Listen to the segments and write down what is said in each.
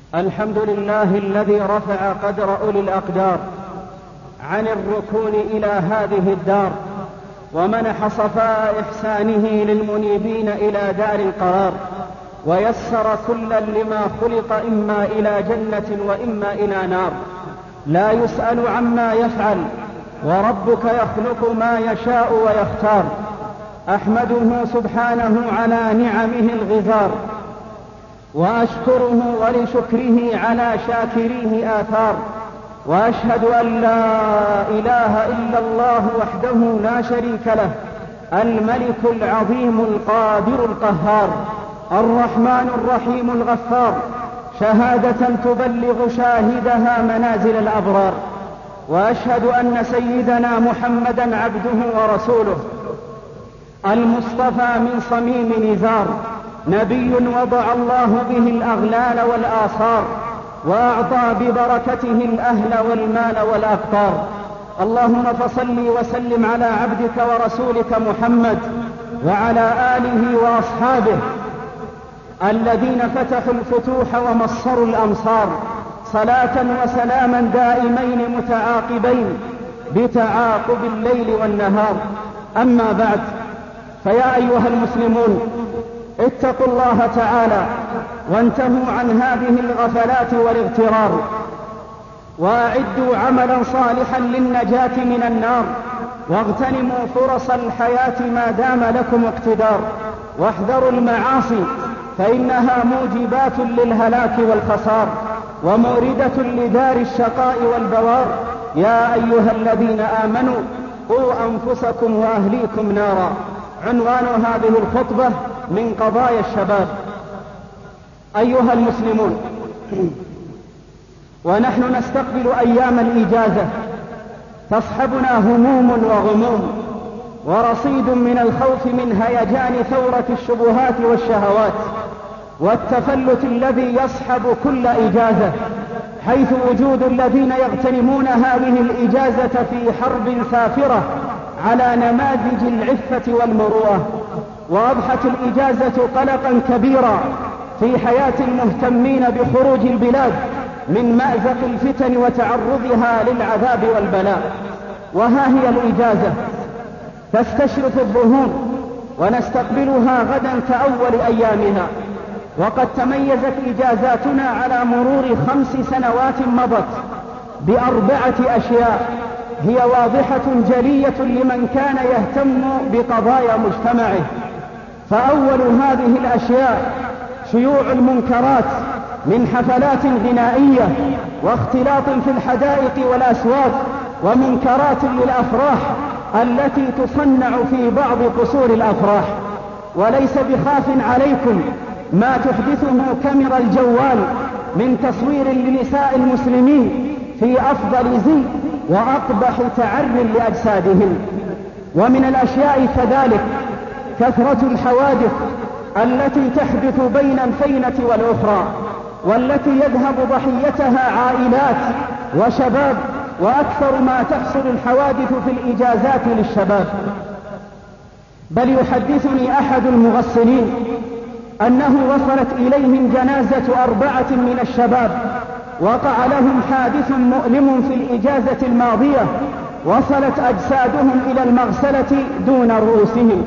الحمد لله الذي رفع قدر أولي الأقدار عن الركون إلى هذه الدار، ومنح صفاء إحسانه للمنيبين إلى دار القرار، ويسر كلا لما خلق إما إلى جنة وإما إلى نار. لا يسأل عما يفعل، وربك يخلق ما يشاء ويختار. أحمده سبحانه على نعمه الغزار، وأشكره ولشكره على شاكريه آثار. وأشهد أن لا إله إلا الله وحده لا شريك له، الملك العظيم القادر القهار، الرحمن الرحيم الغفار، شهادة تبلغ شاهدها منازل الأبرار. وأشهد أن سيدنا محمدا عبده ورسوله، المصطفى من صميم نزار، نبي وضع الله به الأغلال والآثار، وأعطى ببركته الأهل والمال والأقطار. اللهم فصل وسلم على عبدك ورسولك محمد وعلى آله وأصحابه الذين فتحوا الفتوح ومصروا الأمصار، صلاة وسلاما دائمين متعاقبين بتعاقب الليل والنهار. أما بعد، فيا أيها المسلمون، اتقوا الله تعالى وانتهوا عن هذه الغفلات والاغترار، وأعدوا عملا صالحا للنجاة من النار، واغتنموا فرص الحياة ما دام لكم اقتدار، واحذروا المعاصي فإنها موجبات للهلاك والخسار، وموردة لدار الشقاء والبوار. يا أيها الذين آمنوا قوا أنفسكم وأهليكم نارا. عنوان هذه الخطبة من قضايا الشباب. أيها المسلمون، ونحن نستقبل أيام الإجازة تصحبنا هموم وغموم، ورصيد من الخوف من هيجان ثورة الشبهات والشهوات، والتفلت الذي يصحب كل إجازة، حيث وجود الذين يغتنمون هذه الإجازة في حرب سافرة على نماذج العفة والمروءة. وأضحت الإجازة قلقا كبيرا في حياة المهتمين بخروج البلاد من مأزق الفتن وتعرضها للعذاب والبلاء. وها هي الإجازة تستشرف الظهور، ونستقبلها غدا كأول أيامها. وقد تميزت إجازاتنا على مرور 5 سنوات مضت ب4 أشياء هي واضحة جلية لمن كان يهتم بقضايا مجتمعه. فأول هذه الأشياء شيوع المنكرات من حفلات غنائية واختلاط في الحدائق والأسواق، ومنكرات للأفراح التي تصنع في بعض قصور الأفراح. وليس بخاف عليكم ما تحدثه كاميرا الجوال من تصوير لنساء المسلمين في أفضل زي وأقبح تعر لأجسادهم. ومن الأشياء كذلك كثرة الحوادث التي تحدث بين الفينة والأخرى، والتي يذهب ضحيتها عائلات وشباب، وأكثر ما تحصل الحوادث في الإجازات للشباب. بل يحدثني أحد المغسلين أنه وصلت إليهم جنازة 4 من الشباب وقع لهم حادث مؤلم في الإجازة الماضية، وصلت أجسادهم إلى المغسلة دون رؤوسهم،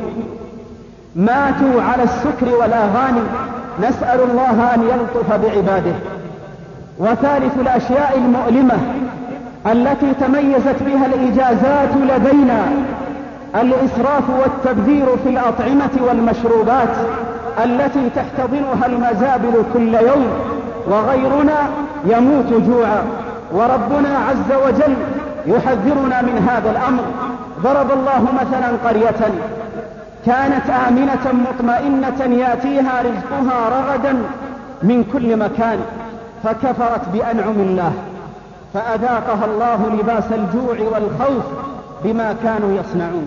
ماتوا على السكر والأغاني. نسأل الله أن يلطف بعباده. وثالث الأشياء المؤلمة التي تميزت بها الإجازات لدينا الإسراف والتبذير في الأطعمة والمشروبات التي تحتضنها المزابل كل يوم، وغيرنا يموت جوعا. وربنا عز وجل يحذرنا من هذا الأمر. ضرب الله مثلا قرية كانت آمنة مطمئنة يأتيها رزقها رغدا من كل مكان، فكفرت بأنعم الله فأذاقها الله لباس الجوع والخوف بما كانوا يصنعون.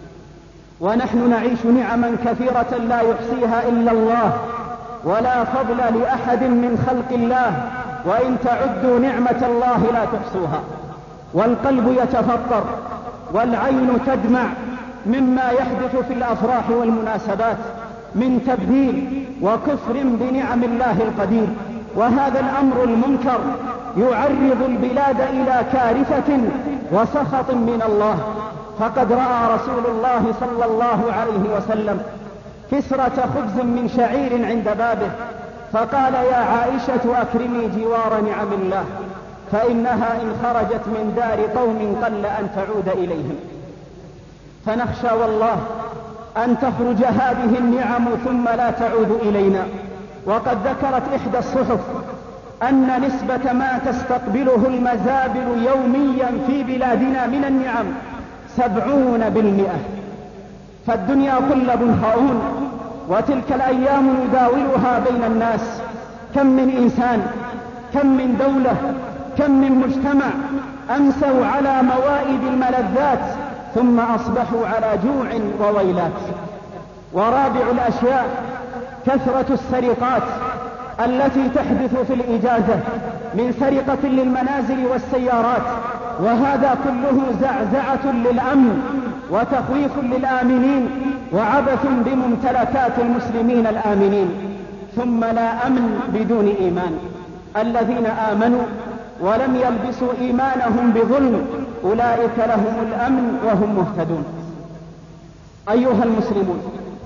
ونحن نعيش نعما كثيرة لا يحصيها إلا الله، ولا فضل لأحد من خلق الله، وإن تعدوا نعمة الله لا تحصوها. والقلب يتفطر والعين تدمع مما يحدث في الأفراح والمناسبات من تبذير وكفر بنعم الله القدير. وهذا الأمر المنكر يعرض البلاد إلى كارثة وسخط من الله. فقد رأى رسول الله صلى الله عليه وسلم كسرة خبز من شعير عند بابه، فقال: يا عائشة أكرمي جوار نعم الله، فإنها إن خرجت من دار قوم قل أن تعود إليهم. فنخشى والله أن تخرج هذه النعم ثم لا تعود إلينا. وقد ذكرت إحدى الصحف أن نسبة ما تستقبله المزابل يوميا في بلادنا من النعم 70%. فالدنيا قلب خاؤون، وتلك الأيام نداولها بين الناس. كم من إنسان، كم من دولة، كم من مجتمع أمسوا على موائد الملذات ثم أصبحوا على جوع وويلات. ورابع الأشياء كثرة السرقات التي تحدث في الإجازة من سرقة للمنازل والسيارات، وهذا كله زعزعة للأمن وتخويف للآمنين وعبث بممتلكات المسلمين الآمنين. ثم لا أمن بدون إيمان. الذين آمنوا ولم يلبسوا إيمانهم بظلم أولئك لهم الأمن وهم مهتدون. أيها المسلمون،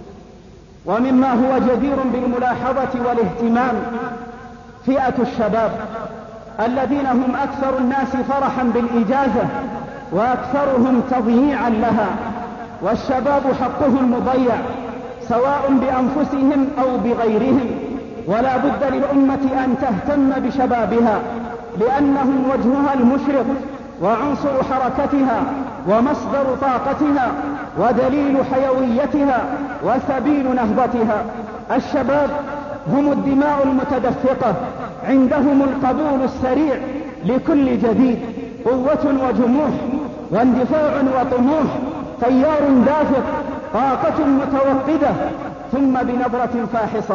ومما هو جدير بالملاحظة والاهتمام فئة الشباب الذين هم أكثر الناس فرحا بالإجازة وأكثرهم تضييعا لها. والشباب حقهم مضيع سواء بأنفسهم أو بغيرهم، ولا بد للأمة أن تهتم بشبابها، لأنهم وجهها المشرق وعنصر حركتها ومصدر طاقتها ودليل حيويتها وسبيل نهضتها. الشباب هم الدماء المتدفقة، عندهم القبول السريع لكل جديد، قوة وجموح واندفاع وطموح، تيار دافق، طاقة متوقدة، ثم بنظرة فاحصة.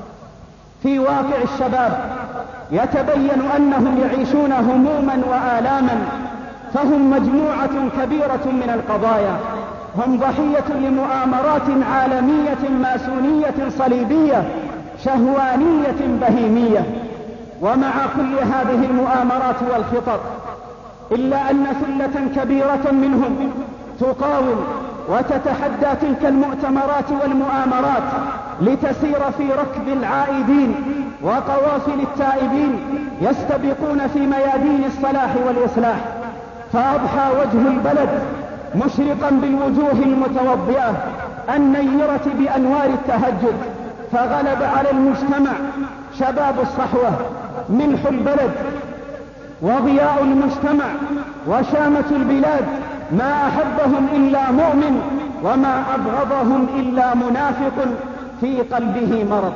في واقع الشباب يتبين أنهم يعيشون هموما وآلاما، فهم مجموعة كبيرة من القضايا، هم ضحية لمؤامرات عالمية ماسونية صليبية شهوانية بهيمية. ومع كل هذه المؤامرات والخطط إلا أن ثلة كبيرة منهم تقاوم وتتحدى تلك المؤتمرات والمؤامرات لتسير في ركب العائدين وقوافل التائبين يستبقون في ميادين الصلاح والإصلاح. فأضحى وجه البلد مشرقا بالوجوه المتوضئة النيرة بأنوار التهجد، فغلب على المجتمع شباب الصحوة، ملح البلد وضياء المجتمع وشامة البلاد، ما أحبهم إلا مؤمن وما أبغضهم إلا منافق في قلبه مرض.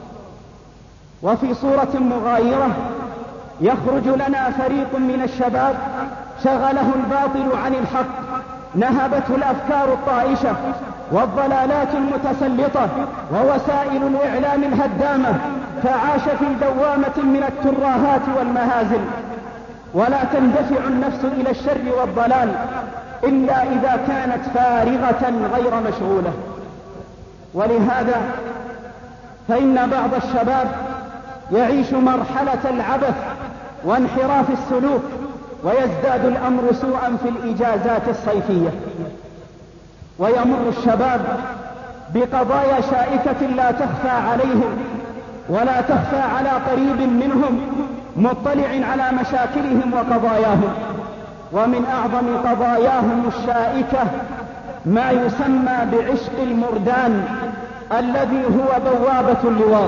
وفي صورة مغايرة يخرج لنا فريق من الشباب شغله الباطل عن الحق، نهبته الأفكار الطائشة والضلالات المتسلطة ووسائل الإعلام الهدامة، فعاش في دوامة من التراهات والمهازل. ولا تندفع النفس إلى الشر والضلال إلا إذا كانت فارغة غير مشغولة. ولهذا فإن بعض الشباب يعيش مرحلة العبث وانحراف السلوك، ويزداد الأمر سوءا في الإجازات الصيفية. ويمر الشباب بقضايا شائكة لا تخفى عليهم ولا تخفى على قريب منهم مطلع على مشاكلهم وقضاياهم. ومن أعظم قضاياهم الشائكة ما يسمى بعشق المردان الذي هو بوابة اللواط.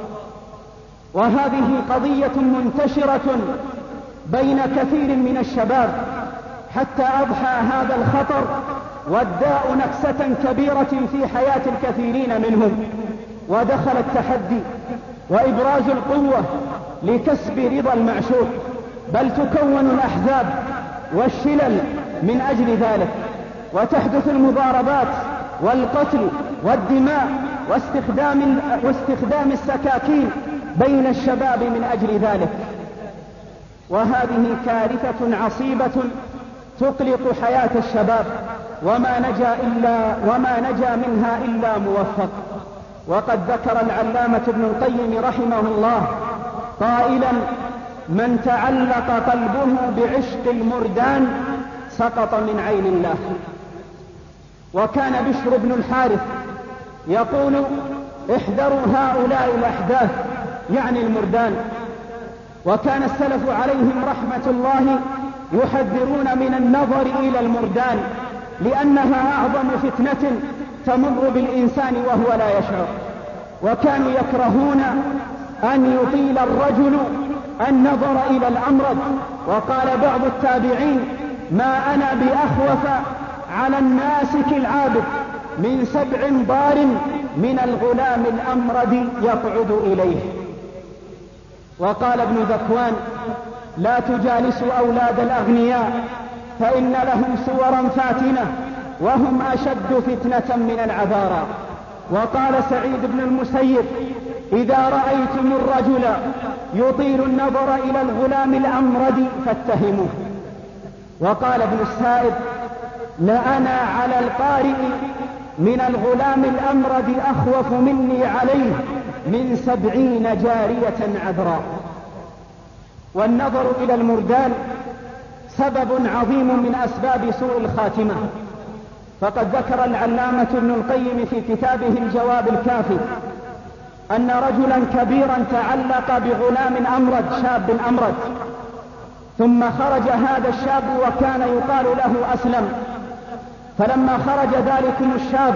وهذه قضية منتشرة بين كثير من الشباب، حتى أضحى هذا الخطر والداء نكسة كبيرة في حياة الكثيرين منهم. ودخل التحدي وإبراز القوة لكسب رضا المعشوق، بل تكون الأحزاب والشلل من أجل ذلك، وتحدث المضاربات والقتل والدماء واستخدام السكاكين بين الشباب من أجل ذلك. وهذه كارثة عصيبة تقلق حياة الشباب، وما نجا منها إلا موفق. وقد ذكر العلامة ابن القيم رحمه الله قائلا: من تعلق قلبه بعشق المردان سقط من عين الله. وكان بشر بن الحارث يقول: احذروا هؤلاء الأحداث، يعني المردان. وكان السلف عليهم رحمة الله يحذرون من النظر إلى المردان، لأنها أعظم فتنة تمر بالإنسان وهو لا يشعر. وكانوا يكرهون أن يطيل الرجل النظر إلى الأمرد. وقال بعض التابعين: ما أنا بأخوف على الناسك العابد من 7 ضار من الغلام الأمرد يقعد إليه. وقال ابن ذكوان: لا تجالسوا أولاد الأغنياء فإن لهم صورا فاتنة وهم أشد فتنة من العذارى. وقال سعيد بن المسيب: إذا رأيتم الرجل يطيل النظر إلى الغلام الأمرد فاتهموه. وقال ابن السائب: لأنا على القارئ من الغلام الأمرد أخوف مني عليه من 70 جارية عذراء. والنظر إلى المردان سبب عظيم من أسباب سوء الخاتمة. فقد ذكر العلامة ابن القيم في كتابه الجواب الكافي أن رجلا كبيرا تعلق بغلام أمرد، شاب أمرد، ثم خرج هذا الشاب وكان يقال له أسلم. فلما خرج ذلكم الشاب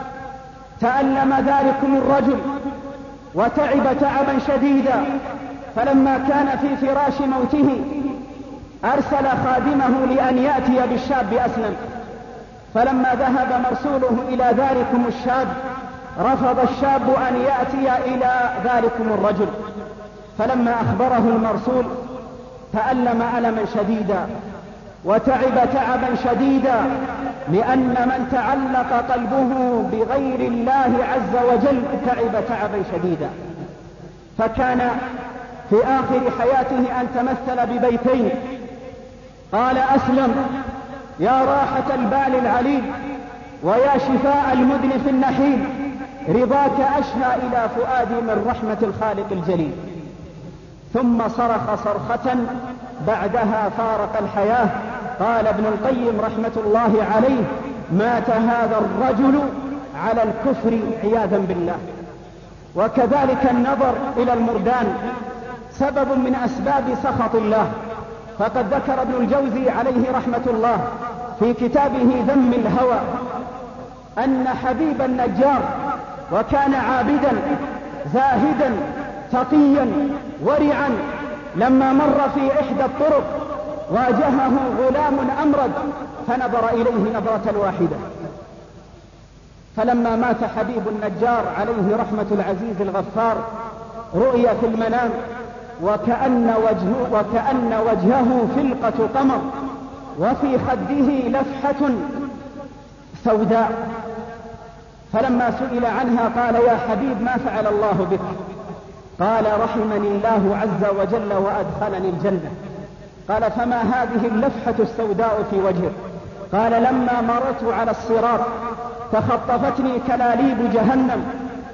تألم ذلكم الرجل وتعب تعبا شديدا، فلما كان في فراش موته أرسل خادمه لأن يأتي بالشاب أسلم. فلما ذهب مرسوله إلى ذلكم الشاب رفض الشاب أن يأتي إلى ذلكم الرجل. فلما أخبره المرسول تألم ألما شديدا وتعب تعبا شديدا، لأن من تعلق قلبه بغير الله عز وجل تعب تعبا شديدا. فكان في آخر حياته أن تمثل ببيتين: قال أسلم: يا راحة البال العليل ويا شفاء المذنب النحيل، رضاك أشهى إلى فؤادي من رحمة الخالق الجليل. ثم صرخ صرخة بعدها فارق الحياة. قال ابن القيم رحمة الله عليه: مات هذا الرجل على الكفر عياذا بالله. وكذلك النظر إلى المردان سبب من أسباب سخط الله. فقد ذكر ابن الجوزي عليه رحمة الله في كتابه ذم الهوى أن حبيب النجار، وكان عابدا زاهدا تقيا ورعا، لما مر في إحدى الطرق واجهه غلام أمرد فنظر إليه نظرة واحدة. فلما مات حبيب النجار عليه رحمة العزيز الغفار رؤي في المنام وكأن وجهه فلقة قمر وفي خده لفحة سوداء. فلما سئل عنها قال: يا حبيب ما فعل الله بك؟ قال: رحمني الله عز وجل وأدخلني الجنة. قال: فما هذه اللفحة السوداء في وجهك؟ قال: لما مررت على الصراط تخطفتني كلاليب جهنم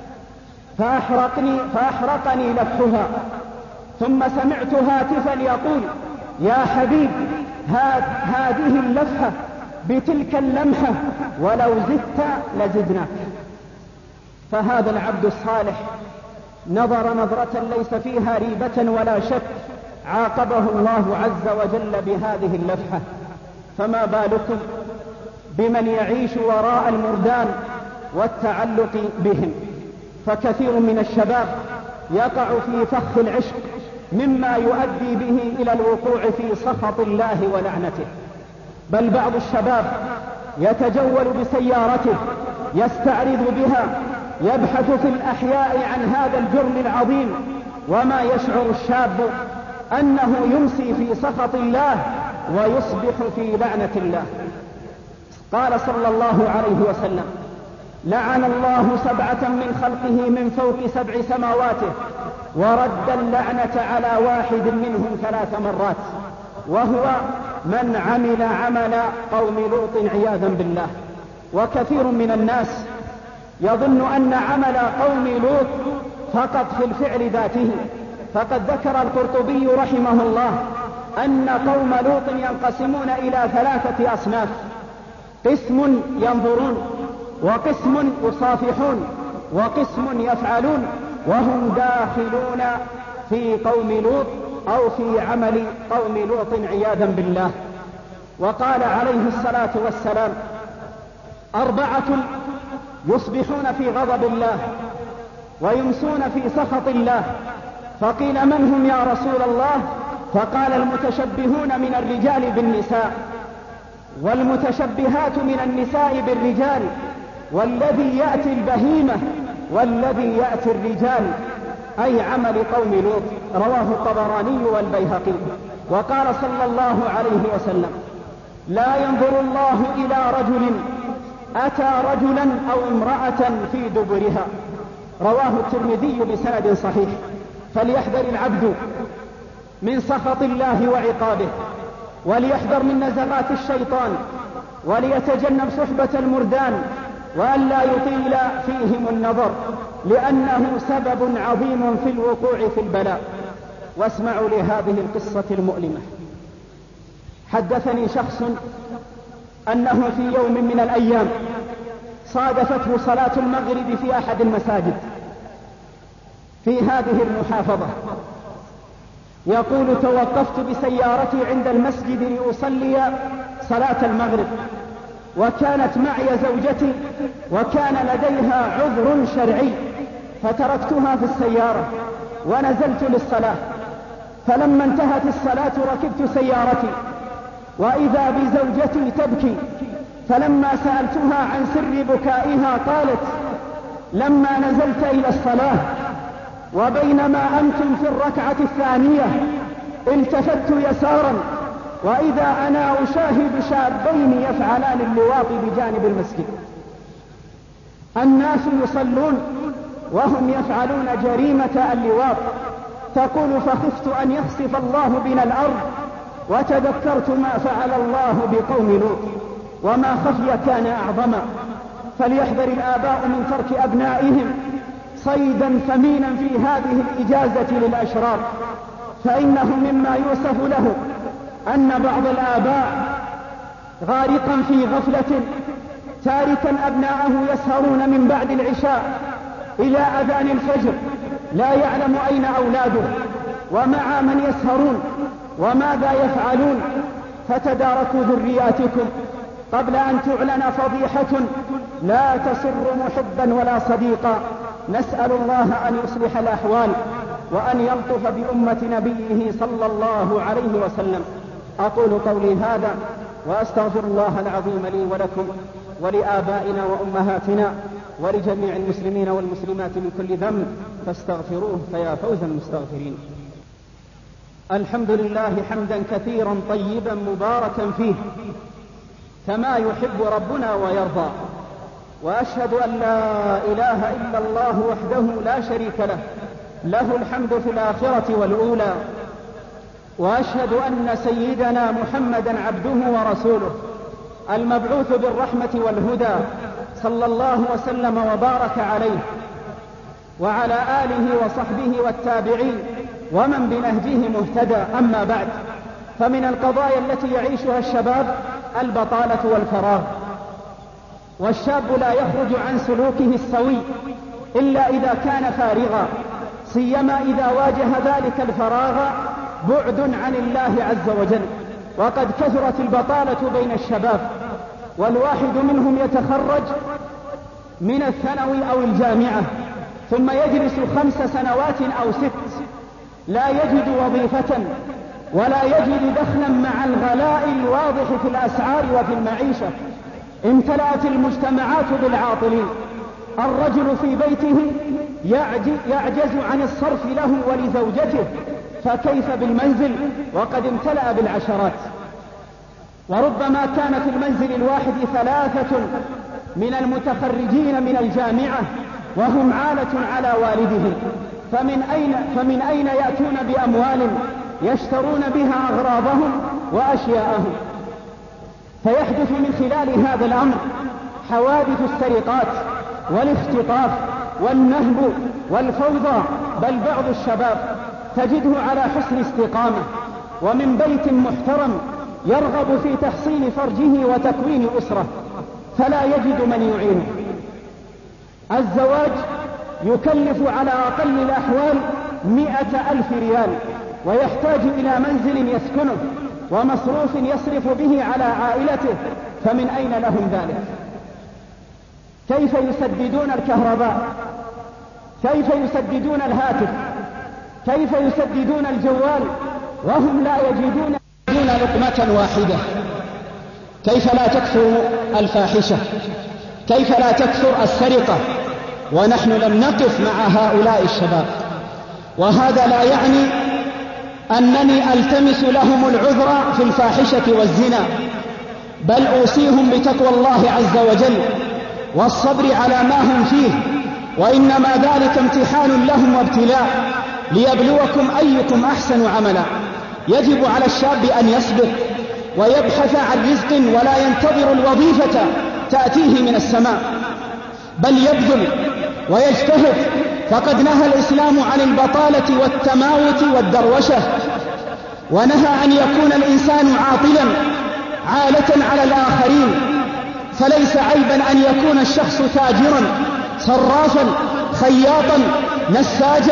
فأحرقني لفحها، ثم سمعت هاتفا يقول: يا حبيب هذه اللفحة بتلك اللمحة ولو زدت لزدناك. فهذا العبد الصالح نظر نظرة ليس فيها ريبة ولا شك، عاقبه الله عز وجل بهذه اللفحة. فما بالكم بمن يعيش وراء المردان والتعلق بهم؟ فكثير من الشباب يقع في فخ العشق مما يؤدي به إلى الوقوع في سخط الله ولعنته. بل بعض الشباب يتجول بسيارته يستعرض بها يبحث في الأحياء عن هذا الجرم العظيم، وما يشعر الشاب أنه يمسي في سخط الله ويصبح في لعنة الله. قال صلى الله عليه وسلم: لعن الله 7 من خلقه من فوق 7 سماواته ورد اللعنة على واحد منهم 3 مرات، وهو من عمل عمل قوم لوط عياذا بالله. وكثير من الناس يظن أن عمل قوم لوط فقط في الفعل ذاته، فقد ذكر القرطبي رحمه الله أن قوم لوط ينقسمون إلى 3 أصناف: قسم ينظرون، وقسم يصافحون، وقسم يفعلون، وهم داخلون في قوم لوط أو في عمل قوم لوط عياذا بالله. وقال عليه الصلاة والسلام: 4 يصبحون في غضب الله ويمسون في سخط الله. فقيل: من هم يا رسول الله؟ فقال: المتشبهون من الرجال بالنساء، والمتشبهات من النساء بالرجال، والذي يأتي البهيمة، والذي يأتي الرجال، أي عمل قوم لوط. رواه الطبراني والبيهقي. وقال صلى الله عليه وسلم: لا ينظر الله إلى رجل أتى رجلا أو امرأة في دبرها. رواه الترمذي بسند صحيح. فليحذر العبد من سخط الله وعقابه، وليحذر من نزغات الشيطان، وليتجنب صحبة المردان، وأن لا يطيل فيهم النظر، لأنه سبب عظيم في الوقوع في البلاء. واسمعوا لهذه القصة المؤلمة. حدثني شخص أنه في يوم من الأيام صادفته صلاة المغرب في أحد المساجد في هذه المحافظة. يقول: توقفت بسيارتي عند المسجد لأصلي صلاة المغرب، وكانت معي زوجتي، وكان لديها عذر شرعي، فتركتها في السيارة ونزلت للصلاة. فلما انتهت الصلاة ركبت سيارتي، وإذا بزوجتي تبكي. فلما سألتها عن سر بكائها قالت: لما نزلت إلى الصلاة وبينما أنتم في الركعة الثانية التفت يسارا، وإذا أنا أشاهد شابين يفعلان اللواط بجانب المسجد. الناس يصلون وهم يفعلون جريمة اللواط. تقول: فخفت أن يخسف الله بنا الأرض، وتذكرت ما فعل الله بقوم لوط، وما خفي كان أعظما. فليحذر الآباء من ترك أبنائهم صيدا ثمينا في هذه الإجازة للأشرار، فإنه مما يوصف له أن بعض الآباء غارقا في غفلة تاركا أبناءه يسهرون من بعد العشاء إلى أذان الفجر، لا يعلم أين أولاده ومع من يسهرون وماذا يفعلون. فتداركوا ذرياتكم قبل أن تعلن فضيحة لا تسر محبا ولا صديقا. نسأل الله أن يصلح الأحوال وأن يلطف بأمة نبيه صلى الله عليه وسلم. أقول قولي هذا وأستغفر الله العظيم لي ولكم ولآبائنا وأمهاتنا ولجميع المسلمين والمسلمات من كل ذنب، فاستغفروه فيا فوز المستغفرين. الحمد لله حمدا كثيرا طيبا مباركا فيه كما يحب ربنا ويرضى، وأشهد أن لا إله إلا الله وحده لا شريك له، له الحمد في الآخرة والأولى. وأشهد أن سيدنا محمدا عبده ورسوله المبعوث بالرحمة والهدى، صلى الله وسلم وبارك عليه وعلى آله وصحبه والتابعين ومن بنهجه مهتدى. أما بعد، فمن القضايا التي يعيشها الشباب البطالة والفراغ، والشاب لا يخرج عن سلوكه السوي إلا إذا كان فارغا، سيما إذا واجه ذلك الفراغ بعد عن الله عز وجل. وقد كثرت البطالة بين الشباب، والواحد منهم يتخرج من الثانوي أو الجامعة ثم يجلس 5 سنوات أو 6 لا يجد وظيفة ولا يجد دخلا مع الغلاء الواضح في الأسعار وفي المعيشة. امتلأت المجتمعات بالعاطلين. الرجل في بيته يعجز عن الصرف له ولزوجته، فكيف بالمنزل وقد امتلأ بالعشرات؟ وربما كان في المنزل الواحد 3 من المتخرجين من الجامعة وهم عالة على والدهم، فمن أين يأتون بأموال يشترون بها أغراضهم وأشياءهم؟ فيحدث من خلال هذا الأمر حوادث السرقات والاختطاف والنهب والفوضى. بل بعض الشباب تجده على حسن استقامة ومن بيت محترم يرغب في تحصين فرجه وتكوين أسرة، فلا يجد من يعينه. الزواج يكلف على أقل الأحوال 100,000 ريال، ويحتاج إلى منزل يسكنه ومصروف يصرف به على عائلته، فمن أين لهم ذلك؟ كيف يسددون الكهرباء؟ كيف يسددون الهاتف؟ كيف يسددون الجوال وهم لا يجدون لقمة واحدة؟ كيف لا تكثر الفاحشة؟ كيف لا تكثر السرقة ونحن لم نقف مع هؤلاء الشباب؟ وهذا لا يعني أنني ألتمس لهم العذر في الفاحشة والزنا، بل أوصيهم بتقوى الله عز وجل والصبر على ما هم فيه، وإنما ذلك امتحان لهم وابتلاء ليبلوكم أيكم أحسن عملا. يجب على الشاب أن يصبر ويبحث عن رزق ولا ينتظر الوظيفة تأتيه من السماء، بل يبذل ويجتهد، فقد نهى الإسلام عن البطالة والتماوت والدروشة، ونهى أن يكون الإنسان عاطلا عالة على الآخرين. فليس عيبا أن يكون الشخص تاجرا صرافا خياطا نساجا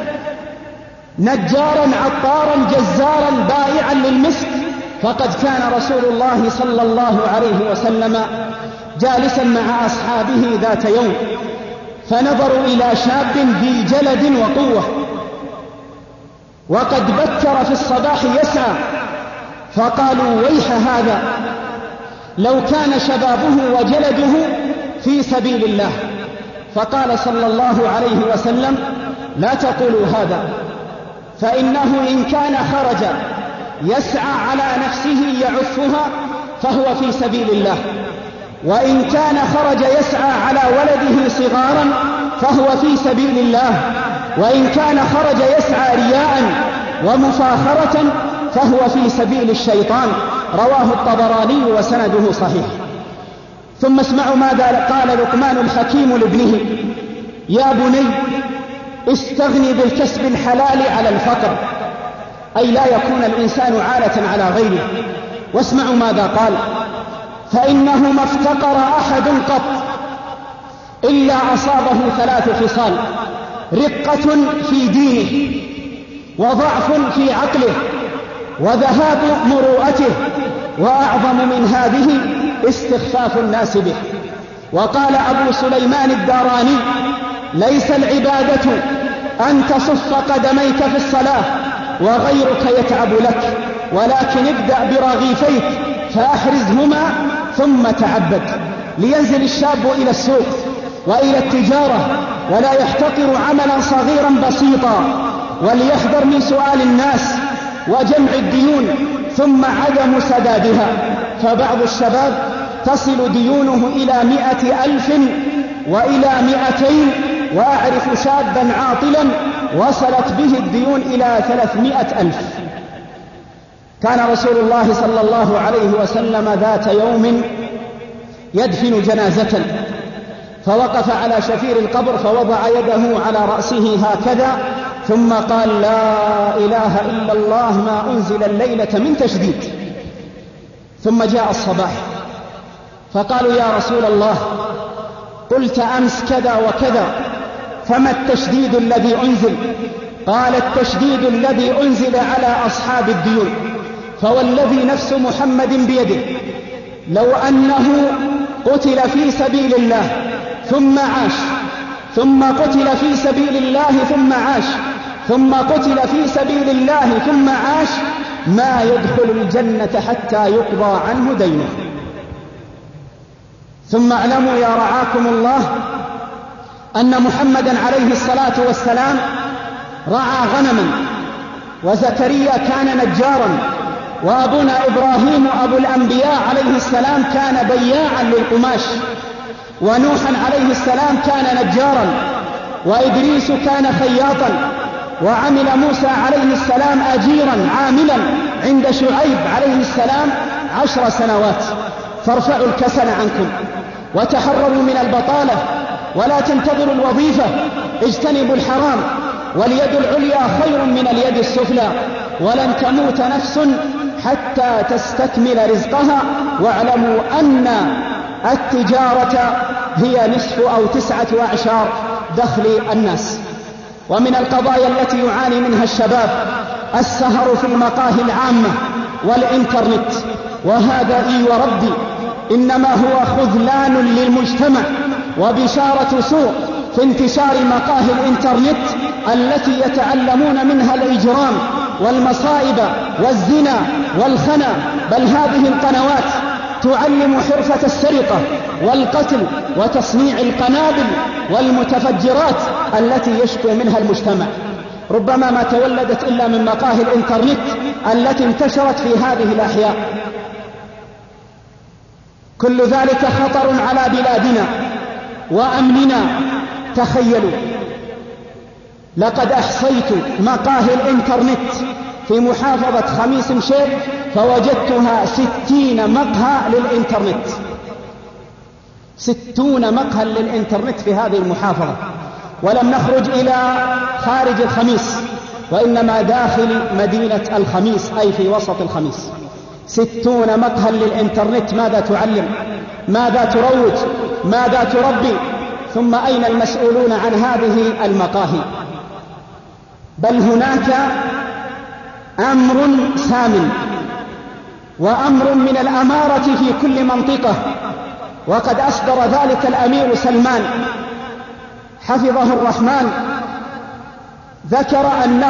نجارا عطارا جزارا بائعا للمسك، فقد كان رسول الله صلى الله عليه وسلم جالسا مع أصحابه ذات يوم، فنظروا إلى شاب ذي جلد وقوة وقد بكر في الصباح يسعى، فقالوا ويح هذا لو كان شبابه وجلده في سبيل الله. فقال صلى الله عليه وسلم لا تقولوا هذا، فإنه إن كان خرج يسعى على نفسه يعفها فهو في سبيل الله، وإن كان خرج يسعى على ولده صغارا فهو في سبيل الله، وإن كان خرج يسعى رياء ومفاخرة فهو في سبيل الشيطان. رواه الطبراني وسنده صحيح. ثم اسمعوا ماذا قال لقمان الحكيم لابنه: يا بني استغني بالكسب الحلال على الفقر، أي لا يكون الإنسان عالة على غيره. واسمعوا ماذا قال: فإنه ما افتقر أحد قط إلا أصابه 3 خصال: رقة في دينه، وضعف في عقله، وذهاب مروءته، وأعظم من هذه استخفاف الناس به. وقال أبو سليمان الداراني: ليس العبادة أن تصف قدميك في الصلاة وغيرك يتعب لك، ولكن ابدأ برغيفيك فأحرزهما ثم تعبد. لينزل الشاب إلى السوق وإلى التجارة ولا يحتقر عملا صغيرا بسيطا، وليحذر من سؤال الناس وجمع الديون ثم عدم سدادها، فبعض الشباب تصل ديونه إلى 100,000 وإلى 200، وأعرف شابا عاطلا وصلت به الديون إلى 300,000. كان رسول الله صلى الله عليه وسلم ذات يوم يدفن جنازة، فوقف على شفير القبر فوضع يده على رأسه هكذا، ثم قال: لا إله إلا الله ما أنزل الليلة من تشديد. ثم جاء الصباح فقالوا: يا رسول الله قلت أمس كذا وكذا، فما التشديد الذي أنزل؟ قال: التشديد الذي أنزل على أصحاب الديون، فوالذي نفس محمد بيده لو أنه قتل في سبيل الله ثم عاش، ثم قتل في سبيل الله ثم عاش، ثم قتل في سبيل الله ثم عاش، ما يدخل الجنة حتى يقضى عنه دينه. ثم اعلموا يا رعاكم الله أن محمدا عليه الصلاة والسلام رعى غنما، وزكريا كان نجارا، وأبونا إبراهيم أبو الأنبياء عليه السلام كان بياعا للقماش، ونوحا عليه السلام كان نجارا، وإدريس كان خياطا، وعمل موسى عليه السلام أجيرا عاملا عند شعيب عليه السلام 10 سنوات. فارفعوا الكسل عنكم وتحرروا من البطالة، ولا تنتظروا الوظيفة، اجتنبوا الحرام، واليد العليا خير من اليد السفلى، ولن تموت نفس حتى تستكمل رزقها، واعلموا أن التجارة هي نصف أو 19 دخل الناس. ومن القضايا التي يعاني منها الشباب السهر في المقاهي العامة والإنترنت، وهذا إي وربي إنما هو خذلان للمجتمع وبشارة سوء في انتشار مقاهي الإنترنت التي يتعلمون منها الإجرام والمصائب والزنا والخنا. بل هذه القنوات تعلم حرفة السرقة والقتل وتصنيع القنابل والمتفجرات التي يشكو منها المجتمع. ربما ما تولدت إلا من مقاهي الإنترنت التي انتشرت في هذه الأحياء. كل ذلك خطر على بلادنا وأمننا. تخيلوا، لقد أحصيت مقاهي الإنترنت في محافظة خميس مشيط فوجدتها 60 مقهى للإنترنت، 60 مقهى للإنترنت في هذه المحافظة. ولم نخرج إلى خارج الخميس، وإنما داخل مدينة الخميس أي في وسط الخميس. 60 مقهى للإنترنت. ماذا تعلم؟ ماذا تروج؟ ماذا تربي؟ ثم أين المسؤولون عن هذه المقاهي؟ بل هناك أمر سام وأمر من الأمارة في كل منطقة، وقد أصدر ذلك الأمير سلمان حفظه الرحمن. ذكر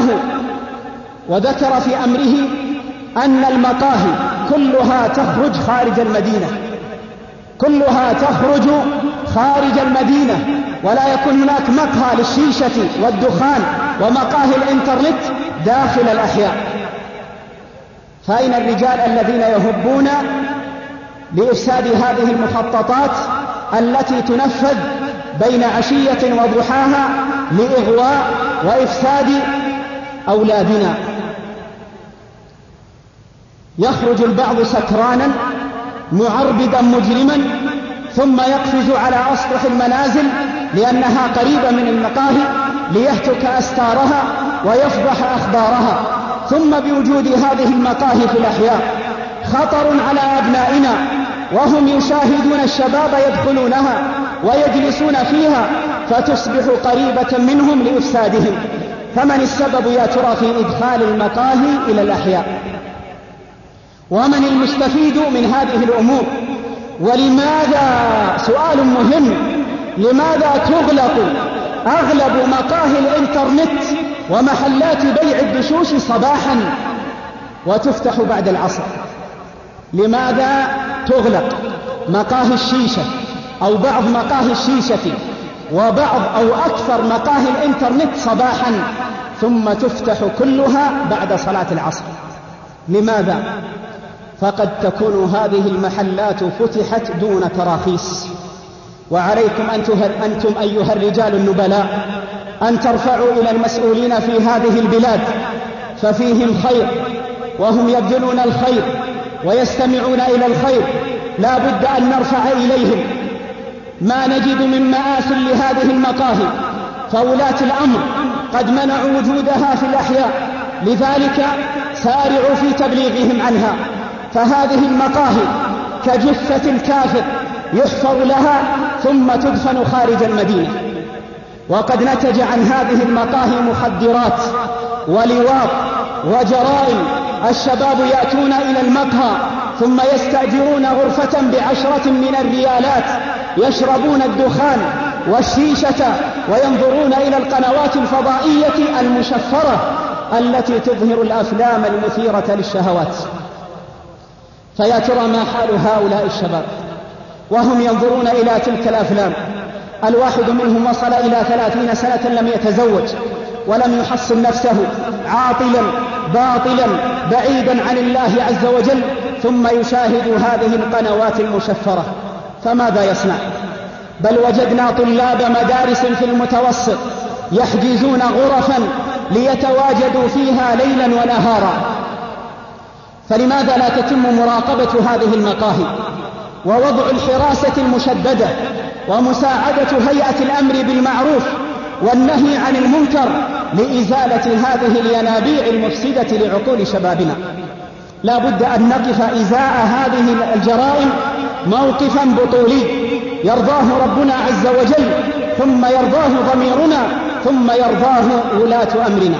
وذكر في أمره أن المقاهي كلها تخرج خارج المدينة، كلها تخرج خارج المدينة، ولا يكون هناك مقهى للشيشة والدخان ومقاهي الإنترنت داخل الأحياء. فأين الرجال الذين يهبون لإفساد هذه المخططات التي تنفذ بين عشية وضحاها لإغواء وإفساد أولادنا؟ يخرج البعض سكرانا معربدا مجرما، ثم يقفز على أسطح المنازل لأنها قريبة من المقاهي ليهتك أستارها ويفضح أخبارها. ثم بوجود هذه المقاهي في الأحياء خطر على أبنائنا، وهم يشاهدون الشباب يدخلونها ويجلسون فيها فتصبح قريبة منهم لإفسادهم. فمن السبب يا ترى في إدخال المقاهي إلى الأحياء؟ ومن المستفيد من هذه الأمور؟ ولماذا، سؤال مهم، لماذا تغلق أغلب مقاهي الإنترنت ومحلات بيع الدشوش صباحا وتفتح بعد العصر؟ لماذا تغلق مقاهي الشيشة أو بعض مقاهي الشيشة وبعض أو أكثر مقاهي الإنترنت صباحا ثم تفتح كلها بعد صلاة العصر؟ لماذا؟ فقد تكون هذه المحلات فتحت دون تراخيص. وعليكم أنتم أيها الرجال النبلاء أن ترفعوا إلى المسؤولين في هذه البلاد، ففيهم خير وهم يبذلون الخير ويستمعون إلى الخير. لا بد أن نرفع إليهم. ما نجد من مآثل لهذه المقاهي، فولاة الأمر قد منعوا وجودها في الأحياء، لذلك سارعوا في تبليغهم عنها. فهذه المقاهي كجثة الكافر يحفر لها ثم تدفن خارج المدينة. وقد نتج عن هذه المقاهي مخدرات ولواط وجرائم. الشباب يأتون إلى المقهى ثم يستأجرون غرفة ب10 من الريالات، يشربون الدخان والشيشة وينظرون إلى القنوات الفضائية المشفرة التي تظهر الأفلام المثيرة للشهوات. فيا ترى ما حال هؤلاء الشباب وهم ينظرون إلى تلك الأفلام؟ الواحد منهم وصل إلى 30 سنة لم يتزوج ولم يحصن نفسه، عاطلا باطلا بعيدا عن الله عز وجل، ثم يشاهد هذه القنوات المشفرة. فماذا يصنع؟ بل وجدنا طلاب مدارس في المتوسط يحجزون غرفا ليتواجدوا فيها ليلا ونهارا. فلماذا لا تتم مراقبة هذه المقاهي ووضع الحراسة المشددة ومساعدة هيئة الأمر بالمعروف والنهي عن المنكر لإزالة هذه الينابيع المفسدة لعقول شبابنا. لا بد أن نقف إزاء هذه الجرائم موقفا بطولي يرضاه ربنا عز وجل، ثم يرضاه ضميرنا، ثم يرضاه ولاة أمرنا.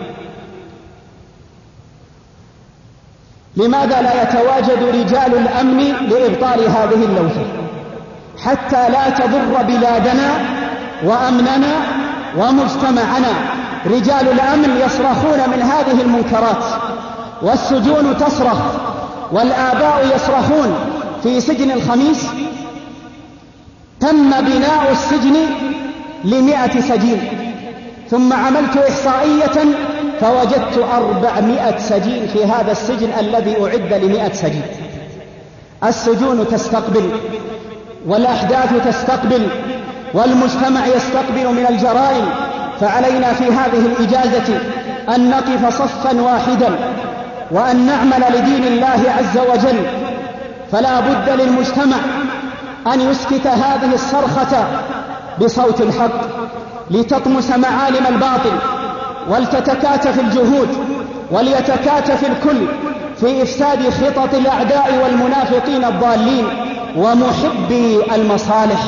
لماذا لا يتواجد رجال الأمن لإبطال هذه اللوثة حتى لا تضر بلادنا وأمننا ومجتمعنا؟ رجال الأمن يصرخون من هذه المنكرات، والسجون تصرخ، والآباء يصرخون. في سجن الخميس تم بناء السجن ل100 سجين، ثم عملت إحصائية فوجدت 400 سجين في هذا السجن الذي أعد ل100 سجين. السجون تستقبل، والأحداث تستقبل، والمجتمع يستقبل من الجرائم. فعلينا في هذه الإجازة أن نقف صفا واحدا وأن نعمل لدين الله عز وجل. فلا بد للمجتمع أن يسكت هذه الصرخة بصوت الحق لتطمس معالم الباطل، ولتتكاتف الجهود، وليتكاتف الكل في إفساد خطط الأعداء والمنافقين الضالين ومحبي المصالح،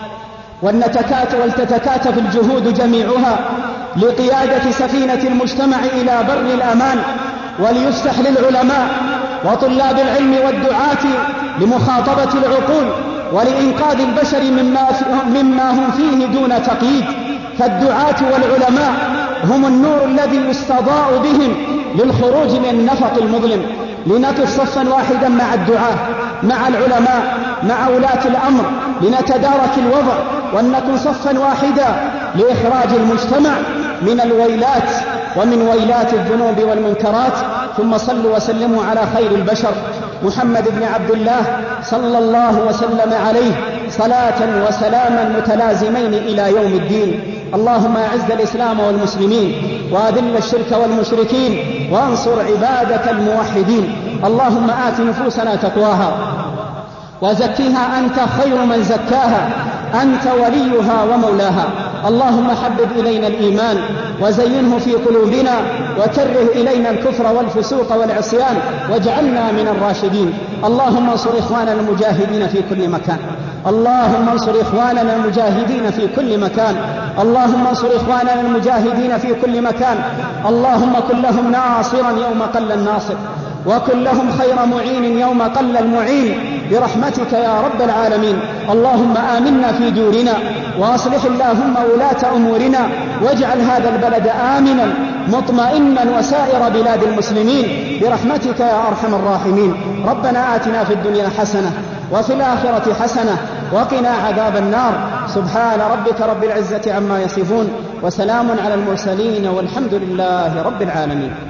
ولتتكاتف الجهود جميعها لقيادة سفينة المجتمع إلى بر الأمان، وليفتح للعلماء وطلاب العلم والدعاة لمخاطبة العقول ولإنقاذ البشر مما هم فيه دون تقييد. فالدعاة والعلماء هم النور الذي يستضاء بهم للخروج من النفق المظلم. لنقف صفا واحدا مع الدعاة، مع العلماء، مع ولاة الأمر، لنتدارك الوضع، وأن نكون صفا واحدا لإخراج المجتمع من الويلات ومن ويلات الذنوب والمنكرات. ثم صلوا وسلموا على خير البشر محمد بن عبد الله صلى الله وسلم عليه صلاة وسلاما متلازمين إلى يوم الدين. اللهم أعز الإسلام والمسلمين، وأذل الشرك والمشركين، وانصر عبادك الموحدين. اللهم آت نفوسنا تقواها وزكها أنت خير من زكاها، أنت وليها ومولاها. اللهم حبب إلينا الإيمان وزينه في قلوبنا، وكره إلينا الكفر والفسوق والعصيان، واجعلنا من الراشدين. اللهم انصر إخواننا المجاهدين في كل مكان، اللهم انصر إخواننا المجاهدين في كل مكان، اللهم انصر إخواننا المجاهدين في كل مكان. اللهم كن لهم ناصرا يوم قل الناصر، وكن لهم خير معين يوم قل المعين، برحمتك يا رب العالمين. اللهم آمنا في دورنا، وأصلح اللهم ولاة أمورنا، واجعل هذا البلد آمنا مطمئنا وسائر بلاد المسلمين، برحمتك يا أرحم الراحمين. ربنا آتنا في الدنيا حسنة وفي الآخرة حسنة وقنا عذاب النار. سبحان ربك رب العزة عما يصفون، وسلام على المرسلين، والحمد لله رب العالمين.